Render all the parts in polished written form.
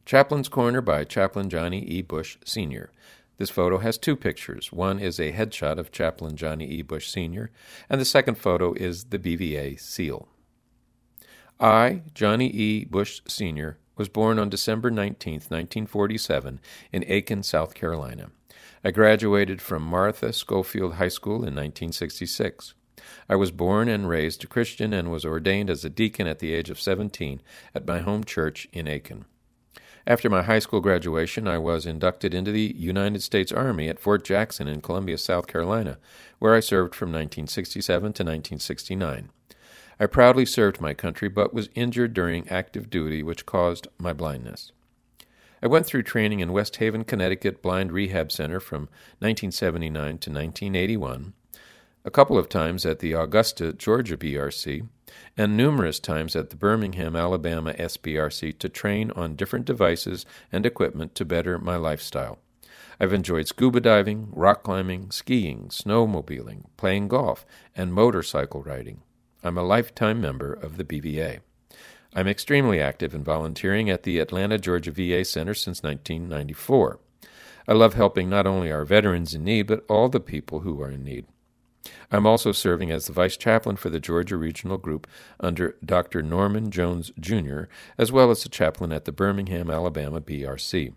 Chaplain's Corner by Chaplain Johnny E. Bush, Sr. This photo has two pictures. One is a headshot of Chaplain Johnny E. Bush, Sr., and the second photo is the BVA seal. I, Johnny E. Bush, Sr., was born on December 19, 1947, in Aiken, South Carolina. I graduated from Martha Schofield High School in 1966. I was born and raised a Christian and was ordained as a deacon at the age of 17 at my home church in Aiken. After my high school graduation, I was inducted into the United States Army at Fort Jackson in Columbia, South Carolina, where I served from 1967 to 1969. I proudly served my country, but was injured during active duty, which caused my blindness. I went through training in West Haven, Connecticut Blind Rehab Center from 1979 to 1981, a couple of times at the Augusta, Georgia BRC, and numerous times at the Birmingham, Alabama SBRC to train on different devices and equipment to better my lifestyle. I've enjoyed scuba diving, rock climbing, skiing, snowmobiling, playing golf, and motorcycle riding. I'm a lifetime member of the BVA. I'm extremely active in volunteering at the Atlanta, Georgia VA Center since 1994. I love helping not only our veterans in need, but all the people who are in need. I'm also serving as the Vice Chaplain for the Georgia Regional Group under Dr. Norman Jones, Jr., as well as the Chaplain at the Birmingham, Alabama BRC.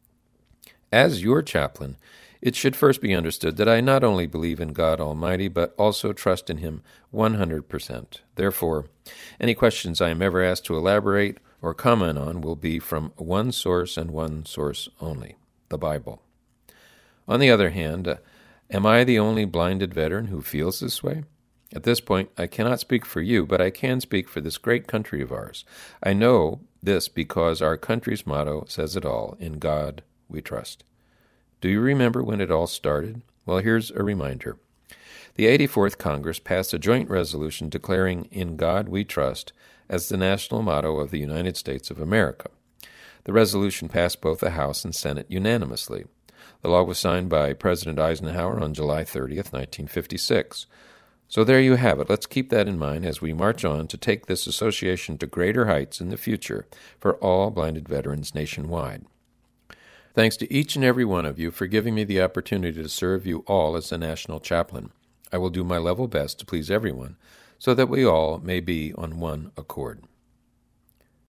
As your chaplain, it should first be understood that I not only believe in God Almighty, but also trust in Him 100%. Therefore, any questions I am ever asked to elaborate or comment on will be from one source and one source only, the Bible. On the other hand, am I the only blinded veteran who feels this way? At this point, I cannot speak for you, but I can speak for this great country of ours. I know this because our country's motto says it all, in God we trust. Do you remember when it all started? Well, here's a reminder. The 84th Congress passed a joint resolution declaring in God we trust as the national motto of the United States of America. The resolution passed both the House and Senate unanimously. The law was signed by President Eisenhower on July 30th, 1956. So there you have it. Let's keep that in mind as we march on to take this association to greater heights in the future for all blinded veterans nationwide. Thanks to each and every one of you for giving me the opportunity to serve you all as a national chaplain. I will do my level best to please everyone so that we all may be on one accord.